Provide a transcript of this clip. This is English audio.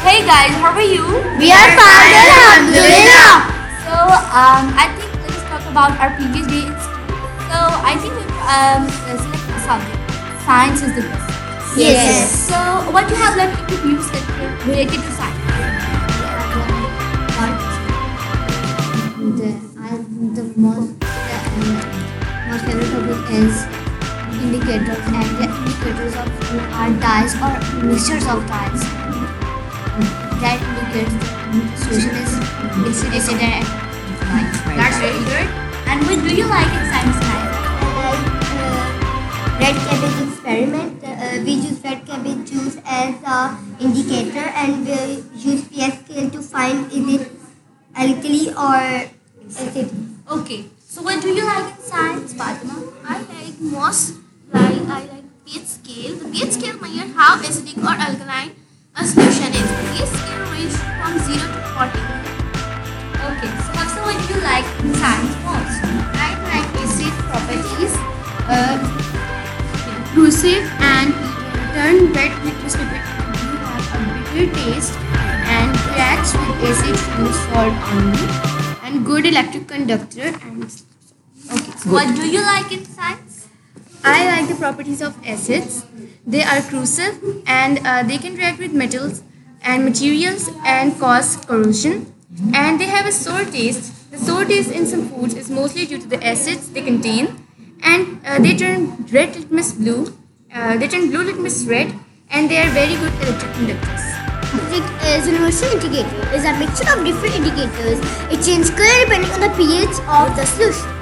Hey guys, how are you? We are fine, Alhamdulillah. So, I think let's talk about our previous day in school. So, I think we select a subject. Science is the best. Yes. So, what you have left in the previous lecture related to science? The most favorite topic is indicators, and the indicators of are dyes or mixtures of dyes that indicates the solution is acid and lime. That's very good. And what do you like in science class? Red cabbage experiment. We use red cabbage juice as a indicator, and we use pH scale to find is it alkali or acid. Okay. So, what do you like in science, Fatima? I like pH scale. The pH scale measures how acidic or alkaline a solution is. The pH scale ranges from 0 to 40. Okay. So, Hafsa, what do you like in science most? I like acid properties, corrosive and turn wet liquid lipid to have a bitter taste and reacts with acid use salt only, and good electric conductor. And okay. What do you like in science? I like the properties of acids. They are corrosive and they can react with metals and materials and cause corrosion. And they have a sour taste. The sour taste in some foods is mostly due to the acids they contain. And they turn red litmus blue. They turn blue litmus red. And they are very good electric conductors. Is universal indicator is a mixture of different indicators. It changes color depending on the pH of the solution.